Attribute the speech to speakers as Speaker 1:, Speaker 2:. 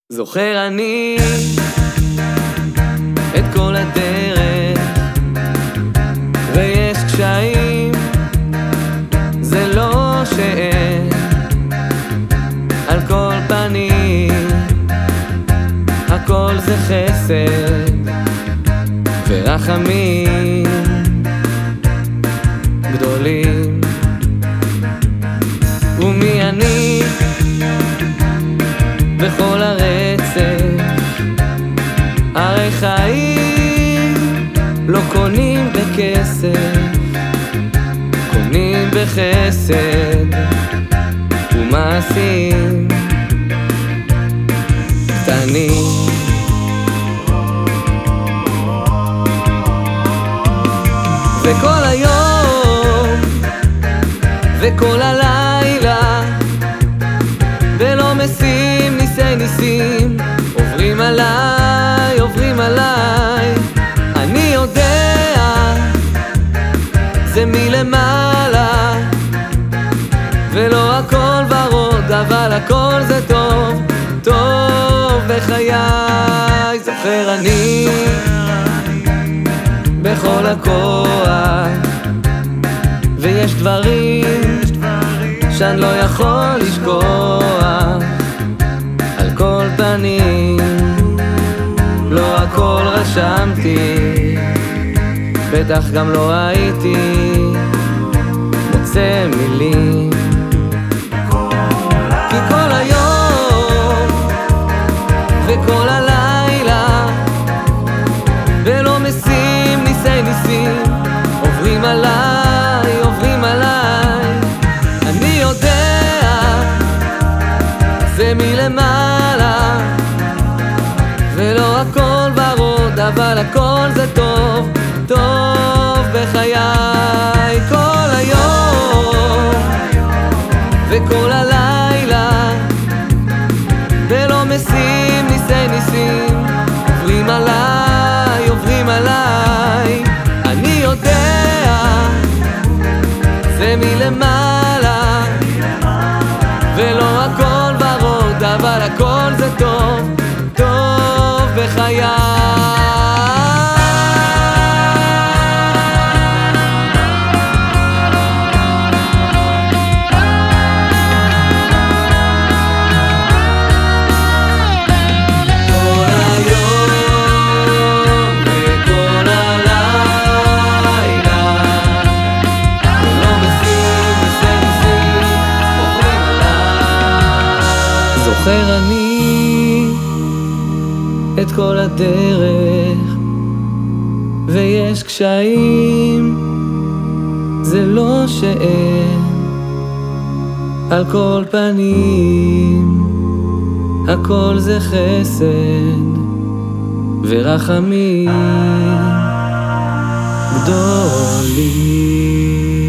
Speaker 1: זוכר אני את כל הדרך, ויש קשיים, זה לא שאין. על כל פנים הכל זה חסד ורחמים גדולים. ומי אני בכל הרצף? הרי חיים לא קונים בכסף, קונים בחסד ומעשים קטנים. וכל היום וכל הלילה ולא משים ניסי ניסים עוברים עליי, עוברים עליי. אני יודע זה מלמעלה ולא הכל ורוד, אבל הכל זה טוב, טוב בחיי. זוכר אני בכל הכוח, ויש דברים שאני לא יכול לשכוח. על כל פנים לא הכל רשמתי, בטח גם לא הייתי מוצא מילים. כי כל היום וכל הלילה ולא משים ניסי ניסים עוברים עליי, עוברים עליי. אני יודע זה מלמעלה ולא הכל ורוד, אבל הכל זה טוב, טוב בחיי. כל היום וכל הלילה ולא משים ניסי ניסים עוברים עליי, עוברים עליי. אני יודע זה מלמעלה ולא הכל ורוד, אבל הכל זה טוב, טוב בחיי. זוכר אני את כל הדרך, ויש קשיים, זה לא שאין. על כל פנים הכל זה חסד ורחמים גדולים.